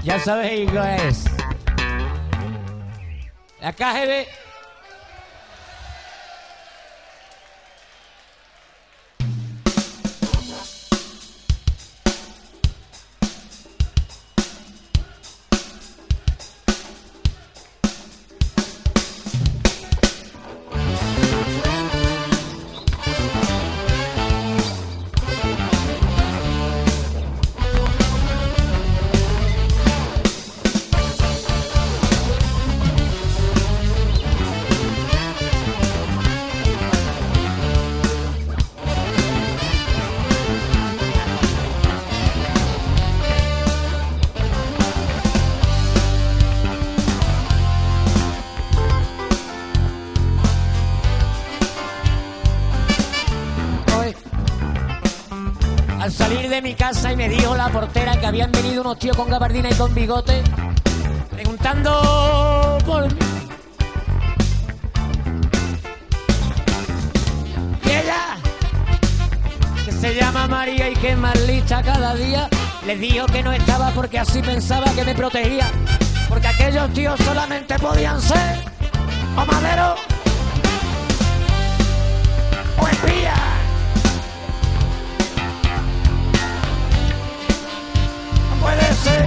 Ya sabéis qué es. La KGB. Al salir de mi casa y me dijo la portera que habían venido unos tíos con gabardina y con bigote preguntando por mí. Y ella, que se llama María y que es más lista cada día, les dijo que no estaba porque así pensaba que me protegía, porque aquellos tíos solamente podían ser o maderos o espías. Puede ser.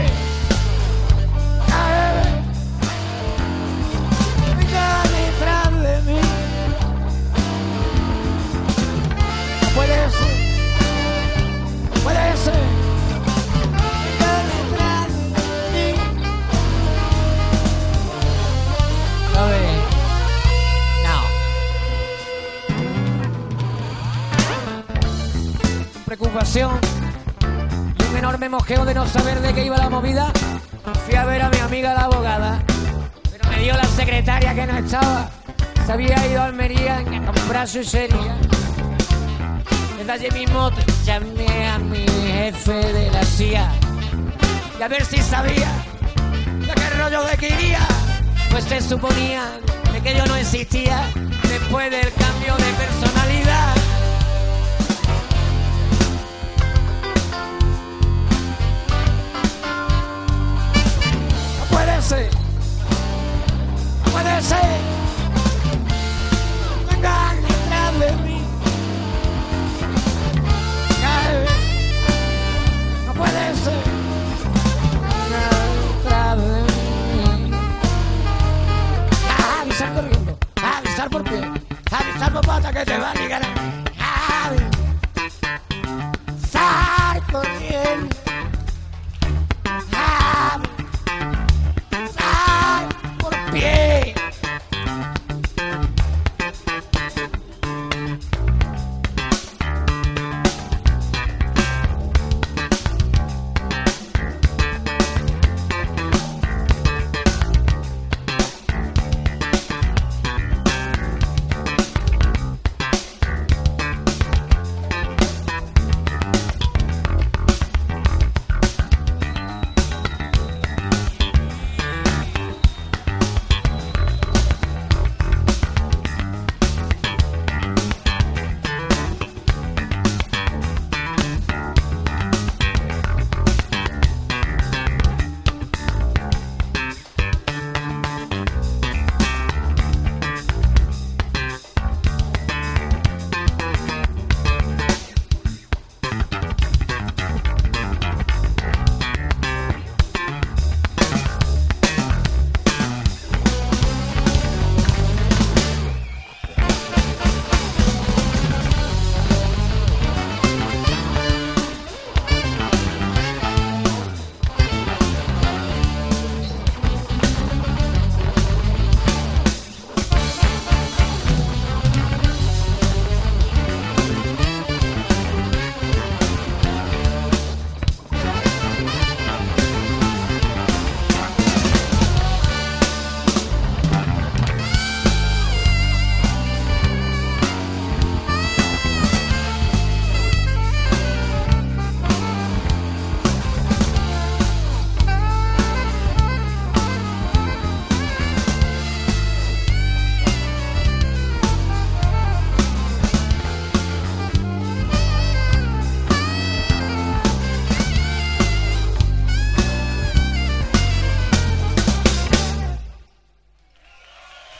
Venga detrás de mí. No puede ser. Puede ser. Venga detrás de mí. A ver. No. Preocupación. Un enorme mosqueo de no saber de qué iba la movida. Fui a ver a mi amiga la abogada, pero me dio la secretaria que no estaba. Se había ido a Almería a comprar su serie. Desde allí mismo llamé a mi jefe de la CIA y a ver si sabía de qué rollo de que iría. Pues se suponía de que yo no existía después del cambio de personalidad. Puede ser, puede ser. Venga detrás de mí. No puede ser. Venga detrás de mí. Avisar corriendo, avisar por pie, avisar por pata que te va a ligar. Avisar corriendo. Pie.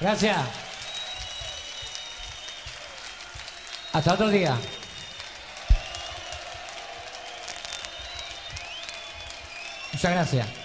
Gracias. Hasta otro día. Muchas gracias.